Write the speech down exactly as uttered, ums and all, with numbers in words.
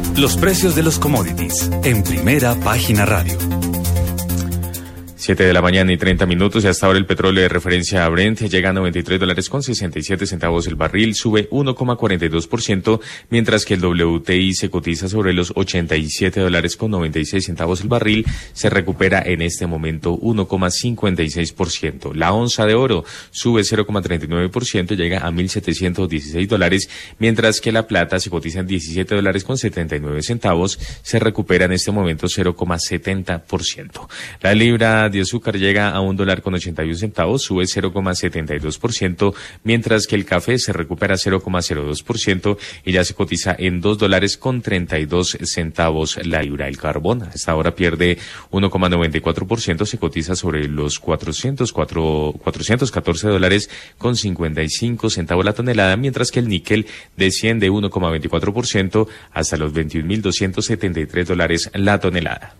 Los precios de los commodities en Primera Página Radio. Siete de la mañana y treinta minutos, y hasta ahora el petróleo de referencia Brent llega a noventa y tres dólares con sesenta y siete centavos el barril, sube uno coma cuarenta y dos por ciento, mientras que el W T I se cotiza sobre los ochenta y siete dólares con noventa y seis centavos el barril, se recupera en este momento uno coma cincuenta y seis por ciento. La onza de oro sube cero coma treinta y nueve por ciento, llega a mil setecientos dieciséis dólares, mientras que la plata se cotiza en diecisiete dólares con setenta y nueve centavos, se recupera en este momento cero coma setenta por ciento. La libra de azúcar llega a un dólar con ochenta y un centavos, sube cero coma setenta y dos por ciento, mientras que el café se recupera cero coma cero dos por ciento y ya se cotiza en dos dólares con treinta y dos centavos la libra. El carbón hasta ahora pierde uno coma noventa y cuatro por ciento, se cotiza sobre los cuatrocientos catorce dólares con cincuenta y cinco centavos la tonelada, mientras que el níquel desciende uno coma veinticuatro por ciento hasta los veintiún mil doscientos setenta y tres dólares la tonelada.